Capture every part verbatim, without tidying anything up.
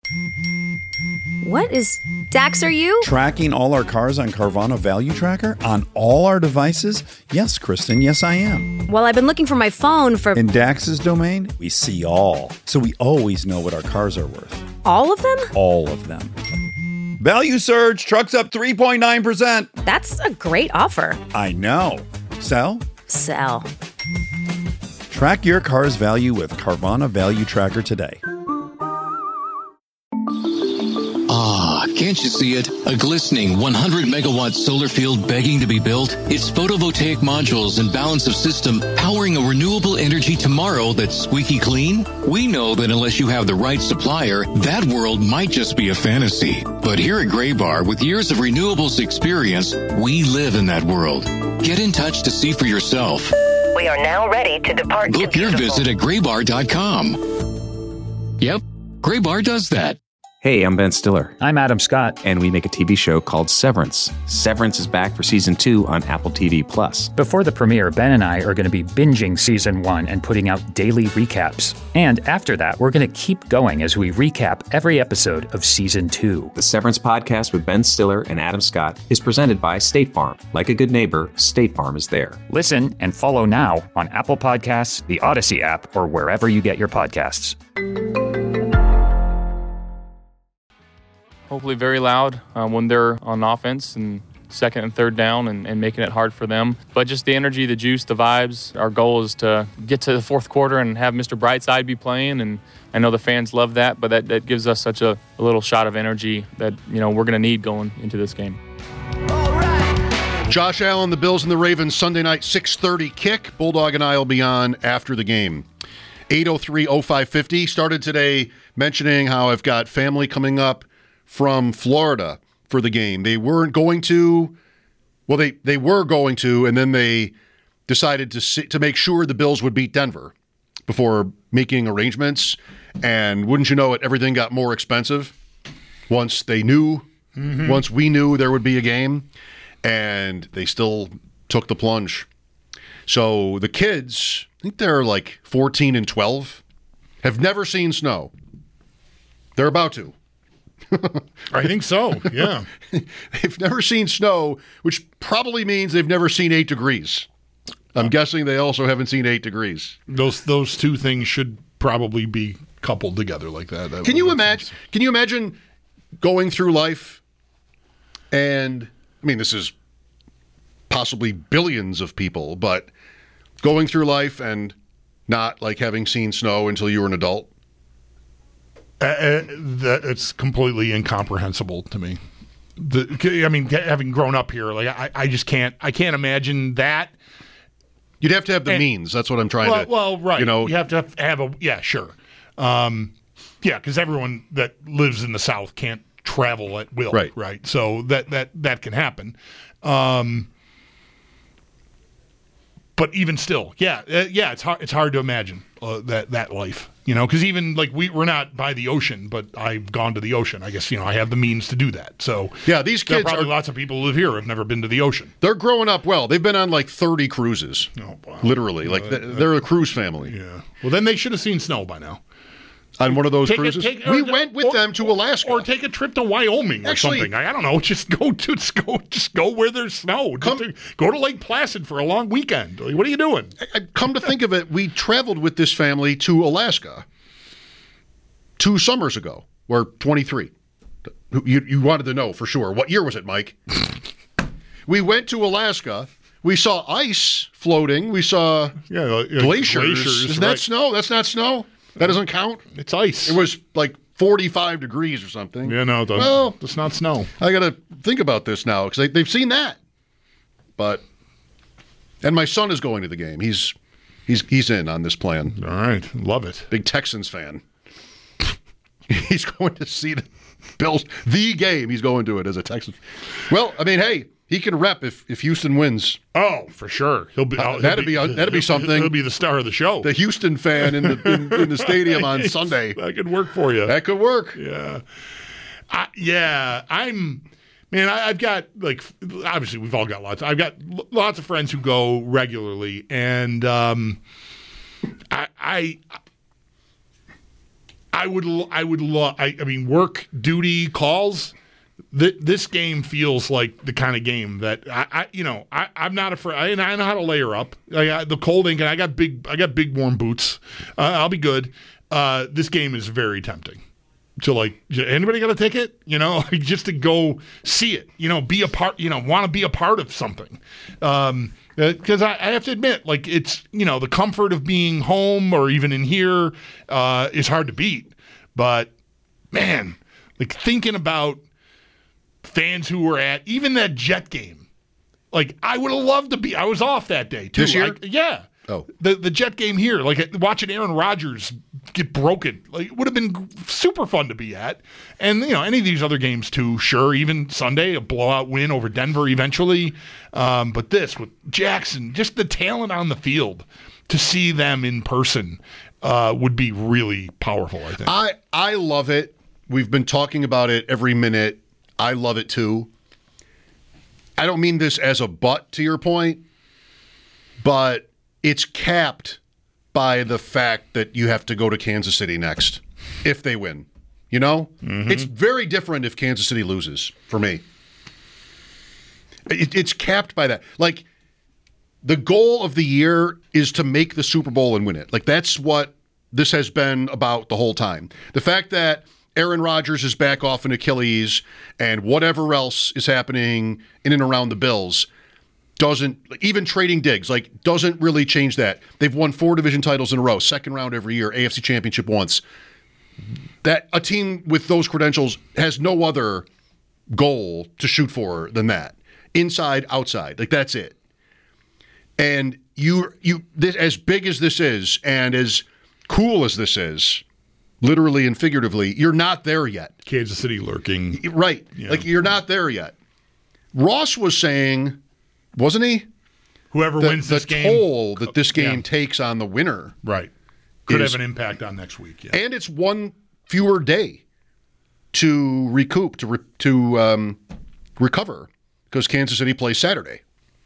What is... Dax, are you? Tracking all our cars on Carvana Value Tracker on all our devices? Yes, Kristen, yes I am. Well, I've been looking for my phone for... In Dax's domain, we see all. So we always know what our cars are worth. All of them? All of them. Value surge, trucks up three point nine percent. That's a great offer. I know. Sell? Sell. Track your car's value with Carvana Value Tracker today. Ah, can't you see it? A glistening one hundred megawatt solar field begging to be built. Its photovoltaic modules and balance of system powering a renewable energy tomorrow that's squeaky clean. We know that unless you have the right supplier, that world might just be a fantasy. But here at Graybar, with years of renewables experience, we live in that world. Get in touch to see for yourself. We are now ready to depart. Book your visit at graybar dot com. Yep, Graybar does that. Hey, I'm Ben Stiller. I'm Adam Scott. And we make a T V show called Severance. Severance is back for season two on Apple T V Plus. Before the premiere, Ben and I are going to be binging season one and putting out daily recaps. And after that, we're going to keep going as we recap every episode of season two. The Severance podcast with Ben Stiller and Adam Scott is presented by State Farm. Like a good neighbor, State Farm is there. Listen and follow now on Apple Podcasts, the Odyssey app, or wherever you get your podcasts. Hopefully very loud um, when they're on offense and second and third down and, and making it hard for them. But just the energy, the juice, the vibes. Our goal is to get to the fourth quarter and have Mister Brightside be playing. And I know the fans love that, but that, that gives us such a, a little shot of energy that, you know, we're going to need going into this game. Josh Allen, the Bills and the Ravens, Sunday night, six thirty kick. Bulldog and I will be on after the game. eight oh three oh five fifty. Started today mentioning how I've got family coming up from Florida for the game. They weren't going to, well, they, they were going to, and then they decided to see, to make sure the Bills would beat Denver before making arrangements. And wouldn't you know it, everything got more expensive once they knew, mm-hmm. once we knew there would be a game, and they still took the plunge. So the kids, I think they're like fourteen and twelve, have never seen snow. They're about to. I think so, yeah. They've never seen snow, which probably means they've never seen eight degrees. I'm uh, guessing they also haven't seen eight degrees. Those those two things should probably be coupled together like that. that can you imagine? Sense. Can you imagine going through life and, I mean, this is possibly billions of people, but going through life and not like having seen snow until you were an adult? Uh, that it's completely incomprehensible to me. The, I mean, having grown up here, like I, I just can't, I can't imagine that. You'd have to have the and, means. That's what I'm trying well, to. Well, right. You know, you have to have a yeah, sure, um, yeah, because everyone that lives in the South can't travel at will, right? Right. So that that that can happen. Um, but even still, yeah, uh, yeah, it's hard. It's hard to imagine uh, that that life. You know, because even like we, we're not by the ocean, but I've gone to the ocean. I guess, you know, I have the means to do that. So yeah, these kids there are probably are, lots of people who live here who have never been to the ocean. They're growing up well. They've been on like thirty cruises. Oh, wow. Literally. Like uh, they're a cruise family. Yeah. Well, then they should have seen snow by now. On one of those take cruises? A, take, we or, went with or, them to Alaska. Or take a trip to Wyoming or Actually, something. I, I don't know. Just go to just go just go where there's snow. Come, to, go to Lake Placid for a long weekend. What are you doing? I, come to think of it, we traveled with this family to Alaska two summers ago, or twenty-three. You, you wanted to know for sure. What year was it, Mike? We went to Alaska. We saw ice floating. We saw yeah, uh, glaciers. glaciers. Isn't right. that snow? That's not snow? That doesn't count? It's ice. It was like forty-five degrees or something. Yeah, no, it doesn't. Well, it's not snow. I got to think about this now because they, they've seen that. But, and my son is going to the game. He's he's he's in on this plan. All right. Love it. Big Texans fan. He's going to see the Bills, the game. He's going to it as a Texan. Well, I mean, hey, he can rep if, if Houston wins. Oh, for sure. He'll be uh, he'll that'd be, be that'd be something. He'll be the star of the show. The Houston fan in the in, in the stadium on Sunday. That could work for you. That could work. Yeah, I, yeah. I'm man. I, I've got like obviously we've all got lots. I've got l- lots of friends who go regularly, and um, I. I I would, I would love. I, I mean, work duty calls. Th- this game feels like the kind of game that I, I you know, I, I'm not afraid. I, and I know how to layer up. I got the cold ink, and I got big, I got big warm boots. Uh, I'll be good. Uh, this game is very tempting. To like, anybody got a ticket? You know, just to go see it. You know, be a part. You know, want to be a part of something. Um, because I, I have to admit, like, it's, you know, the comfort of being home or even in here uh, is hard to beat. But man, like thinking about fans who were at even that Jet game, like I would have loved to be. I was off that day too. This year? I, yeah. Oh, the the Jet game here, like watching Aaron Rodgers get broken, like it would have been super fun to be at. And you know, any of these other games too. Sure, even Sunday, a blowout win over Denver eventually. Um, but this with Jackson, just the talent on the field, to see them in person uh, would be really powerful. I think. I I love it. We've been talking about it every minute. I love it too. I don't mean this as a butt to your point, but it's capped by the fact that you have to go to Kansas City next if they win. You know? Mm-hmm. It's very different if Kansas City loses for me. It, it's capped by that. Like, the goal of the year is to make the Super Bowl and win it. Like, that's what this has been about the whole time. The fact that Aaron Rodgers is back off an Achilles and whatever else is happening in and around the Bills doesn't, even trading Diggs, like, doesn't really change that. They've won four division titles in a row, second round every year, A F C Championship once. That a team with those credentials has no other goal to shoot for than that. Inside, outside, like that's it. And you, you, this, as big as this is, and as cool as this is, literally and figuratively, you're not there yet. Kansas City lurking, right? Yeah. Like you're not there yet. Ross was saying, wasn't he? Whoever the, wins the this game, toll that this game yeah. takes on the winner, right, could is, have an impact on next week. Yeah. And it's one fewer day to recoup, to re, to um, recover, because Kansas City plays Saturday.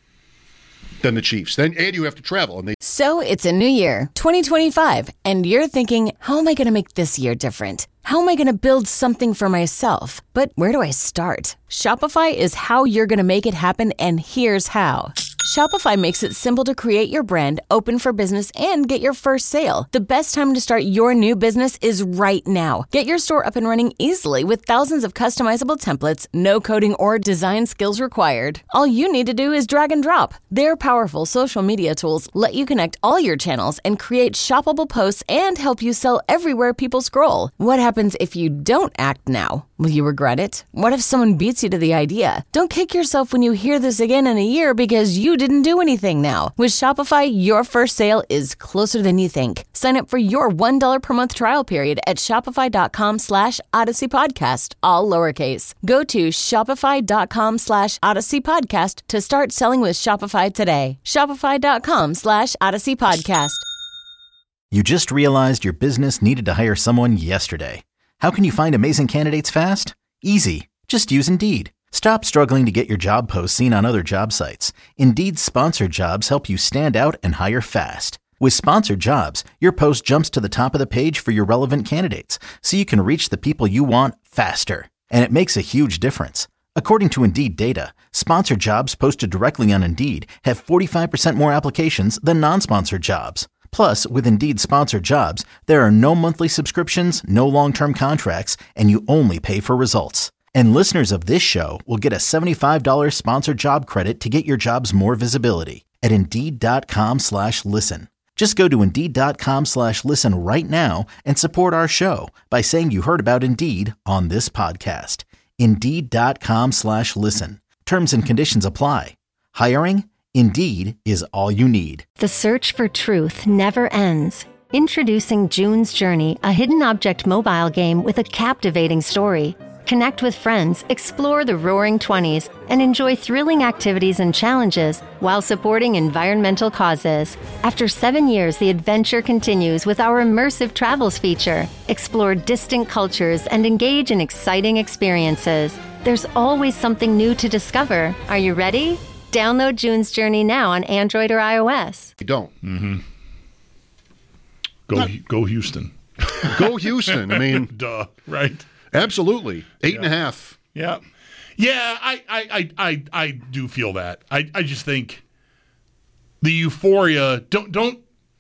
Than the Chiefs. Then, and you have to travel. And they. So it's a new year, twenty twenty-five, and you're thinking, how am I going to make this year different? How am I going to build something for myself? But where do I start? Shopify is how you're going to make it happen, and here's how. Shopify makes it simple to create your brand, open for business, and get your first sale. The best time to start your new business is right now. Get your store up and running easily with thousands of customizable templates, no coding or design skills required. All you need to do is drag and drop. Their powerful social media tools let you connect all your channels and create shoppable posts and help you sell everywhere people scroll. What happens if you don't act now? Will you regret it? What if someone beats you to the idea? Don't kick yourself when you hear this again in a year because you didn't do anything now. With Shopify, your first sale is closer than you think. Sign up for your one dollar per month trial period at shopify.com slash Odyssey Podcast, all lowercase. Go to shopify.com slash Odyssey Podcast to start selling with Shopify today. Shopify.com slash Odyssey Podcast. You just realized your business needed to hire someone yesterday. How can you find amazing candidates fast? Easy. Just use Indeed. Stop struggling to get your job posts seen on other job sites. Indeed's sponsored jobs help you stand out and hire fast. With sponsored jobs, your post jumps to the top of the page for your relevant candidates, so you can reach the people you want faster. And it makes a huge difference. According to Indeed data, sponsored jobs posted directly on Indeed have forty-five percent more applications than non-sponsored jobs. Plus, with Indeed sponsored jobs, there are no monthly subscriptions, no long-term contracts, and you only pay for results. And listeners of this show will get a seventy-five dollars sponsored job credit to get your jobs more visibility at Indeed.com slash listen. Just go to Indeed.com slash listen right now and support our show by saying you heard about Indeed on this podcast. Indeed.com slash listen. Terms and conditions apply. Hiring? Indeed is all you need. The search for truth never ends. Introducing June's Journey, a hidden object mobile game with a captivating story. Connect with friends, explore the Roaring Twenties, and enjoy thrilling activities and challenges while supporting environmental causes. After seven years, the adventure continues with our immersive travels feature. Explore distant cultures and engage in exciting experiences. There's always something new to discover. Are you ready? Download June's Journey now on Android or iOS. You don't. Mm-hmm. Go, Not, go Houston. Go Houston. I mean, duh, right? Absolutely, eight yeah. and a half. Yeah, yeah. I, I, I, I, I do feel that. I, I just think the euphoria. Don't, don't.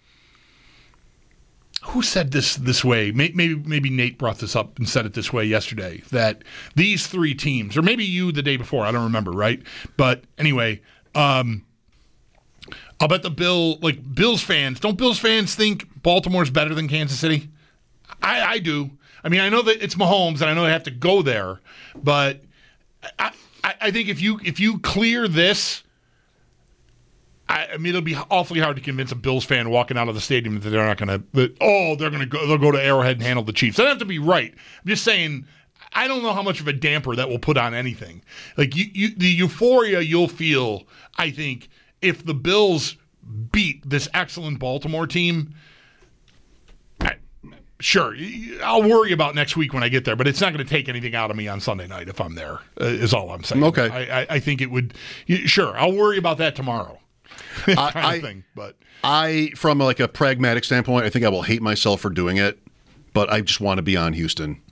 Who said this this way? Maybe, maybe Nate brought this up and said it this way yesterday. That these three teams, or maybe you the day before. I don't remember. Right? But anyway. Um, I'll bet the Bill, like Bills fans, don't Bills fans think Baltimore's better than Kansas City? I, I do. I mean, I know that it's Mahomes, and I know they have to go there, but I, I, I think if you if you clear this, I, I mean, it'll be awfully hard to convince a Bills fan walking out of the stadium that they're not going to. That oh, they're going to go. They'll go to Arrowhead and handle the Chiefs. They don't have to be right. I'm just saying. I don't know how much of a damper that will put on anything. Like you, you the euphoria you'll feel, I think, if the Bills beat this excellent Baltimore team. I, sure, I'll worry about next week when I get there, but it's not going to take anything out of me on Sunday night if I'm there. Uh, is all I'm saying. Okay, I, I, I think it would. Sure, I'll worry about that tomorrow. kind I, of thing, but I, from like a pragmatic standpoint, I think I will hate myself for doing it, but I just want to be on Houston.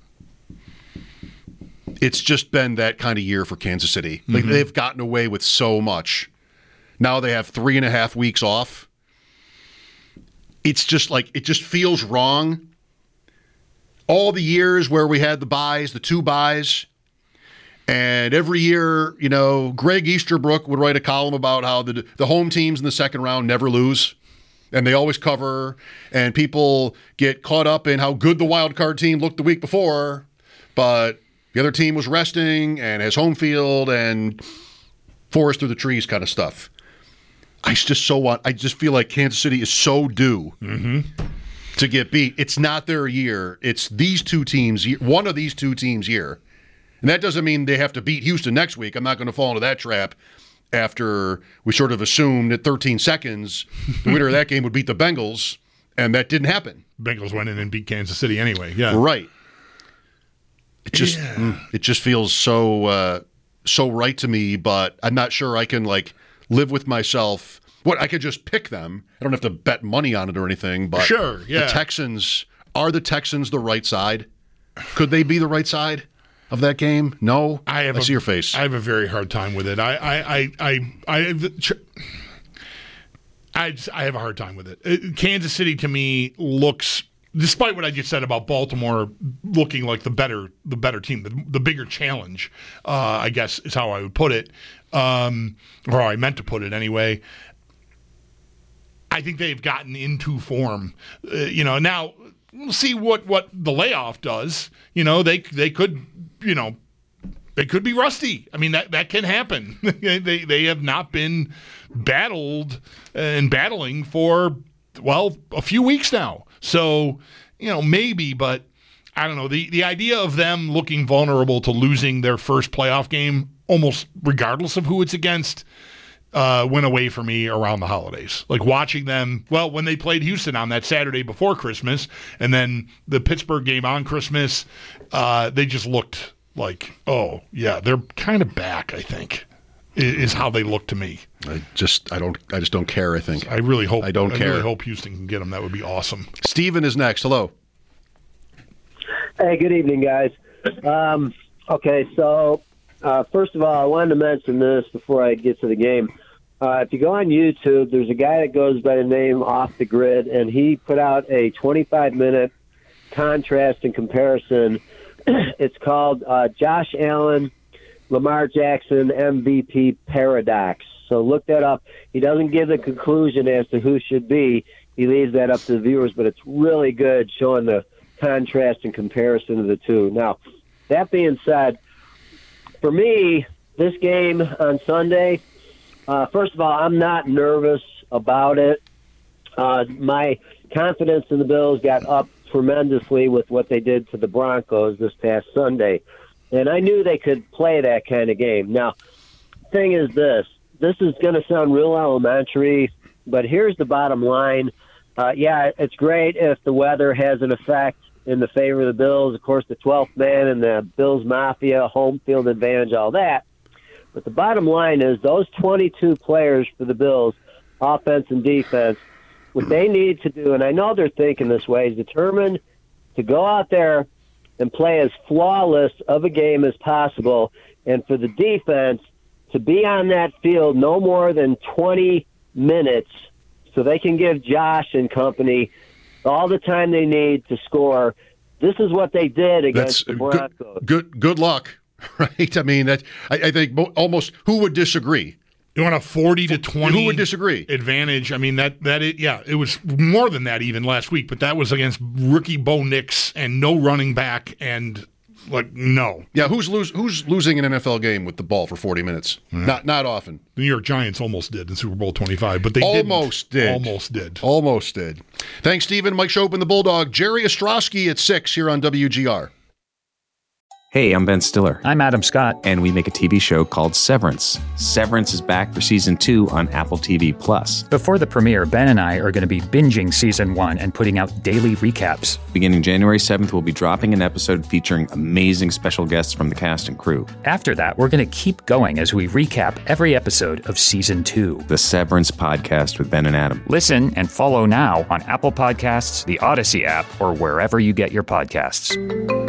It's just been that kind of year for Kansas City. Like mm-hmm. They've gotten away with so much. Now they have three and a half weeks off. It's just like, it just feels wrong. All the years where we had the buys, the two buys, and every year, you know, Greg Easterbrook would write a column about how the the home teams in the second round never lose, and they always cover, and people get caught up in how good the wild card team looked the week before, but the other team was resting and has home field and forest through the trees kind of stuff. I just so want. I just feel like Kansas City is so due mm-hmm. to get beat. It's not their year. It's these two teams. One of these two teams' year, and that doesn't mean they have to beat Houston next week. I'm not going to fall into that trap. After we sort of assumed at thirteen seconds, the winner of that game would beat the Bengals, and that didn't happen. Bengals went in and beat Kansas City anyway. Yeah, right. It just yeah. it just feels so uh, so right to me, but I'm not sure I can like live with myself. What I could just pick them. I don't have to bet money on it or anything. But sure, yeah. The Texans are the Texans the right side? Could they be the right side of that game? No, I, have I a, see your face. I have a very hard time with it. I I I I I, I, I have a hard time with it. Kansas City to me looks. Despite what I just said about Baltimore looking like the better the better team, the, the bigger challenge, uh, I guess is how I would put it, um, or how I meant to put it anyway. I think they've gotten into form. Uh, you know, now we'll see what, what the layoff does. You know, they they could, you know, they could be rusty. I mean, that, that can happen. they they have not been battled and battling for, well, a few weeks now. So, you know, maybe, but I don't know. The the idea of them looking vulnerable to losing their first playoff game, almost regardless of who it's against, uh, went away for me around the holidays. Like watching them, well, when they played Houston on that Saturday before Christmas, and then the Pittsburgh game on Christmas, uh, they just looked like, oh, yeah, they're kind of back, I think. Is how they look to me. I just, I don't, I just don't care. I think. I really hope. I don't I care. really hope Houston can get them. That would be awesome. Steven is next. Hello. Hey, good evening, guys. Um, okay, so uh, first of all, I wanted to mention this before I get to the game. Uh, if you go on YouTube, there's a guy that goes by the name Off the Grid, and he put out a twenty-five minute contrast and comparison. It's called uh, Josh Allen, Lamar Jackson M V P Paradox. So look that up. He doesn't give the conclusion as to who should be. He leaves that up to the viewers, but it's really good showing the contrast and comparison of the two. Now, that being said, for me, this game on Sunday, uh, first of all, I'm not nervous about it. Uh, my confidence in the Bills got up tremendously with what they did to the Broncos this past Sunday. And I knew they could play that kind of game. Now, thing is this. This is going to sound real elementary, but here's the bottom line. Uh, yeah, it's great if the weather has an effect in the favor of the Bills. Of course, the twelfth man and the Bills Mafia, home field advantage, all that. But the bottom line is those twenty-two players for the Bills, offense and defense, what they need to do, and I know they're thinking this way, is determine to go out there and play as flawless of a game as possible, and for the defense to be on that field no more than twenty minutes so they can give Josh and company all the time they need to score. This is what they did against That's the Broncos. Good, good, good luck, right? I mean, that I, I think mo- almost who would disagree? You want a forty to twenty Who would disagree? Advantage. I mean, that, that it, yeah, it was more than that even last week, but that was against rookie Bo Nix and no running back and, like, no. Yeah, who's lose, who's losing an N F L game with the ball for forty minutes? Mm. Not not often. The New York Giants almost did in Super Bowl twenty-five, but they almost didn't. did. Almost did. Almost did. Thanks, Stephen. Mike Schopp and the Bulldog. Jerry Ostrowski at six here on W G R. Hey, I'm Ben Stiller. I'm Adam Scott. And we make a T V show called Severance. Severance is back for season two on Apple T V Plus. Before the premiere, Ben and I are going to be binging season one and putting out daily recaps. Beginning January seventh, we'll be dropping an episode featuring amazing special guests from the cast and crew. After that, we're going to keep going as we recap every episode of season two. The Severance Podcast with Ben and Adam. Listen and follow now on Apple Podcasts, the Odyssey app, or wherever you get your podcasts.